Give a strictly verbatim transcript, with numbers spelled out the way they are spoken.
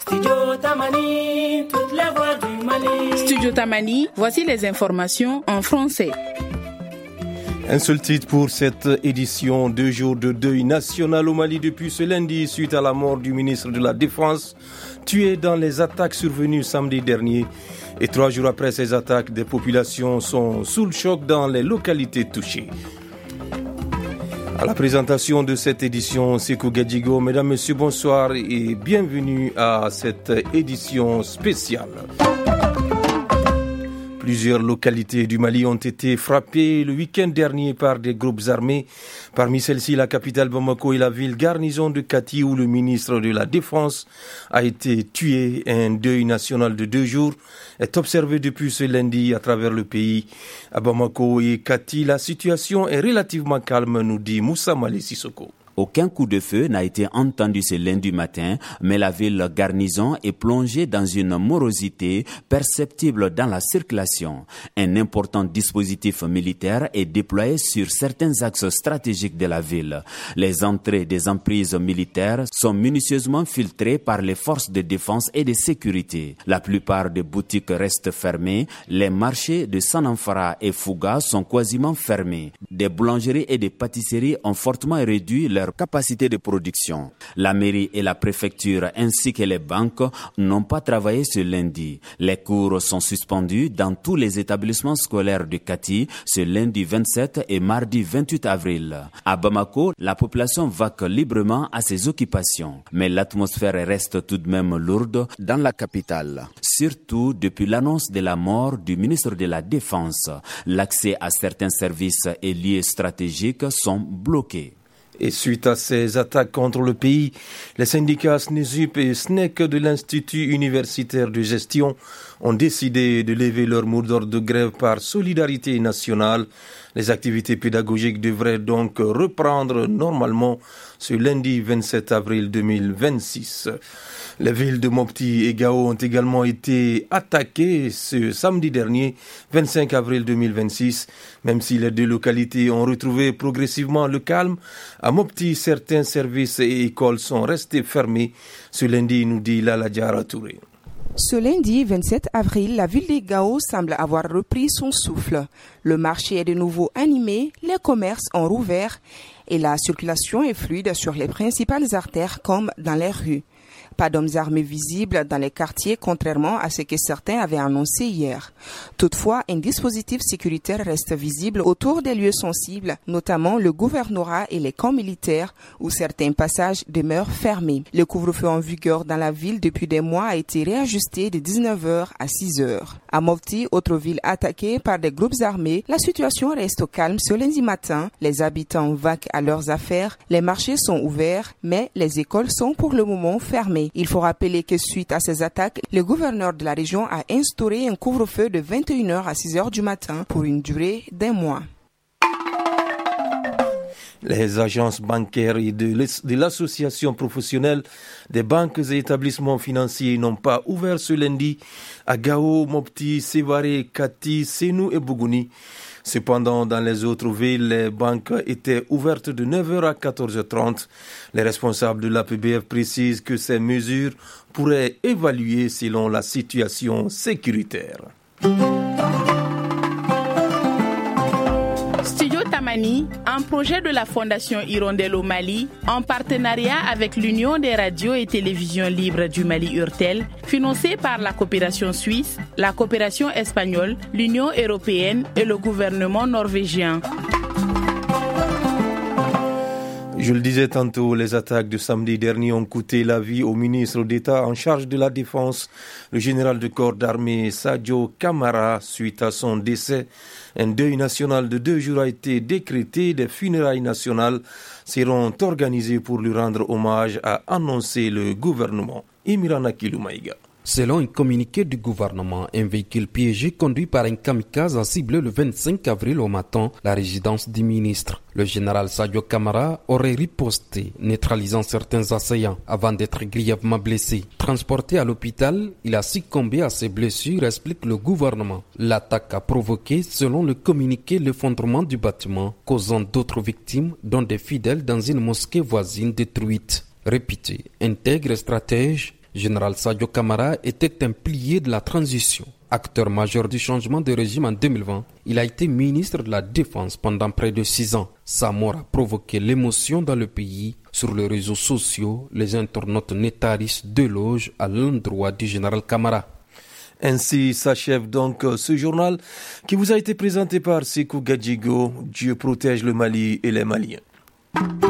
Studio Tamani, toutes les voix du Mali. Studio Tamani, voici les informations en français. Un seul titre pour cette édition, deux jours de deuil national au Mali depuis ce lundi suite à la mort du ministre de la Défense, tué dans les attaques survenues samedi dernier. Et trois jours après ces attaques, des populations sont sous le choc dans les localités touchées. À la présentation de cette édition, Sekou Gadjigo, mesdames, messieurs, bonsoir et bienvenue à cette édition spéciale. Plusieurs localités du Mali ont été frappées le week-end dernier par des groupes armés. Parmi celles-ci, la capitale Bamako et la ville garnison de Kati où le ministre de la Défense a été tué. Un deuil national de deux jours est observé depuis ce lundi à travers le pays. À Bamako et Kati, la situation est relativement calme, nous dit Moussa Malé Sissoko. Aucun coup de feu n'a été entendu ce lundi matin, mais la ville garnison est plongée dans une morosité perceptible dans la circulation. Un important dispositif militaire est déployé sur certains axes stratégiques de la ville. Les entrées des emprises militaires sont minutieusement filtrées par les forces de défense et de sécurité. La plupart des boutiques restent fermées. Les marchés de Sanamfara et Fouga sont quasiment fermés. Des boulangeries et des pâtisseries ont fortement réduit leur capacité de production. La mairie et la préfecture ainsi que les banques n'ont pas travaillé ce lundi. Les cours sont suspendus dans tous les établissements scolaires de Kati ce lundi vingt-sept et mardi vingt-huit avril. À Bamako, la population vaque librement à ses occupations, mais l'atmosphère reste tout de même lourde dans la capitale. Surtout depuis l'annonce de la mort du ministre de la Défense. L'accès à certains services et lieux stratégiques sont bloqués. Et suite à ces attaques contre le pays, les syndicats S N E S U P et S N E C de l'Institut universitaire de gestion ont décidé de lever leur mot d'ordre de grève par solidarité nationale. Les activités pédagogiques devraient donc reprendre normalement ce lundi vingt-sept avril deux mille vingt-six. Les villes de Mopti et Gao ont également été attaquées ce samedi dernier, vingt-cinq avril deux mille vingt-six. Même si les deux localités ont retrouvé progressivement le calme, à Mopti, certains services et écoles sont restés fermés. Ce lundi, nous dit Lala Diara Touré. Ce lundi vingt-sept avril, la ville de Gao semble avoir repris son souffle. Le marché est de nouveau animé, les commerces ont rouvert et la circulation est fluide sur les principales artères comme dans les rues. Pas d'hommes armés visibles dans les quartiers, contrairement à ce que certains avaient annoncé hier. Toutefois, un dispositif sécuritaire reste visible autour des lieux sensibles, notamment le gouvernorat et les camps militaires, où certains passages demeurent fermés. Le couvre-feu en vigueur dans la ville depuis des mois a été réajusté de dix-neuf heures à six heures. À Mopti, autre ville attaquée par des groupes armés, la situation reste calme ce lundi matin. Les habitants vaquent à leurs affaires, les marchés sont ouverts, mais les écoles sont pour le moment fermées. Il faut rappeler que suite à ces attaques, le gouverneur de la région a instauré un couvre-feu de vingt et une heures à six heures du matin pour une durée d'un mois. Les agences bancaires et de l'association professionnelle des banques et établissements financiers n'ont pas ouvert ce lundi à Gao, Mopti, Sévaré, Kati, Sénou et Bougouni. Cependant, dans les autres villes, les banques étaient ouvertes de neuf heures à quatorze heures trente. Les responsables de l'A P B F précisent que ces mesures pourraient évaluer selon la situation sécuritaire. Studio Tamani, un projet de la Fondation Hirondelle au Mali, en partenariat avec l'Union des radios et télévisions libres du Mali Urtel, financé par la coopération suisse, la coopération espagnole, l'Union européenne et le gouvernement norvégien. Je le disais tantôt, les attaques de samedi dernier ont coûté la vie au ministre d'État en charge de la Défense, le général de corps d'armée Sadio Camara, suite à son décès. Un deuil national de deux jours a été décrété. Des funérailles nationales seront organisées pour lui rendre hommage, a annoncé le gouvernement. Imirana Kiloumaïga. Selon un communiqué du gouvernement, un véhicule piégé conduit par un kamikaze a ciblé le vingt-cinq avril au matin la résidence du ministre. Le général Sadio Camara aurait riposté, neutralisant certains assaillants avant d'être grièvement blessé. Transporté à l'hôpital, il a succombé à ses blessures, explique le gouvernement. L'attaque a provoqué, selon le communiqué, l'effondrement du bâtiment, causant d'autres victimes, dont des fidèles dans une mosquée voisine détruite. Réputé intègre stratège, Général Sadio Camara était un pilier de la transition. Acteur majeur du changement de régime en deux mille vingt, il a été ministre de la Défense pendant près de six ans. Sa mort a provoqué l'émotion dans le pays. Sur les réseaux sociaux, les internautes nétarissent d'éloges à l'endroit du général Camara. Ainsi s'achève donc ce journal qui vous a été présenté par Sekou Gadjigo. Dieu protège le Mali et les Maliens.